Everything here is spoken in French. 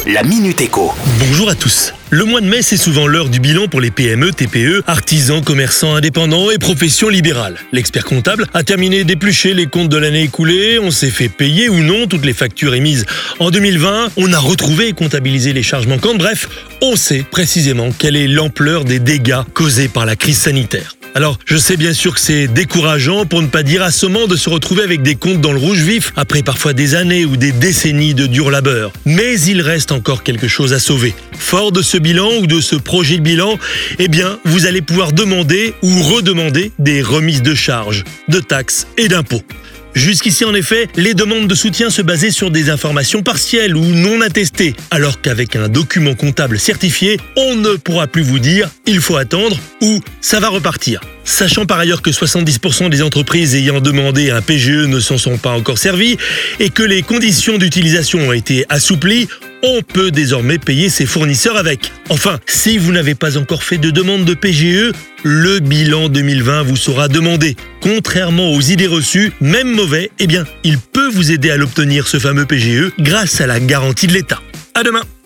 la Minute Éco. Bonjour à tous. Le mois de mai, c'est souvent l'heure du bilan pour les PME, TPE, artisans, commerçants indépendants et professions libérales. L'expert comptable a terminé d'éplucher les comptes de l'année écoulée. On s'est fait payer ou non toutes les factures émises en 2020. On a retrouvé et comptabilisé les charges manquantes. Bref, on sait précisément quelle est l'ampleur des dégâts causés par la crise sanitaire. Alors, je sais bien sûr que c'est décourageant, pour ne pas dire assommant, de se retrouver avec des comptes dans le rouge vif, après parfois des années ou des décennies de dur labeur. Mais il reste encore quelque chose à sauver. Fort de ce bilan ou de ce projet de bilan, vous allez pouvoir demander ou redemander des remises de charges, de taxes et d'impôts. Jusqu'ici, en effet, les demandes de soutien se basaient sur des informations partielles ou non attestées, alors qu'avec un document comptable certifié, on ne pourra plus vous dire « il faut attendre » ou « ça va repartir ». Sachant par ailleurs que 70% des entreprises ayant demandé un PGE ne s'en sont pas encore servies et que les conditions d'utilisation ont été assouplies, on peut désormais payer ses fournisseurs avec. Enfin, si vous n'avez pas encore fait de demande de PGE, le bilan 2020 vous sera demandé. Contrairement aux idées reçues, même mauvais, il peut vous aider à l'obtenir ce fameux PGE grâce à la garantie de l'État. À demain!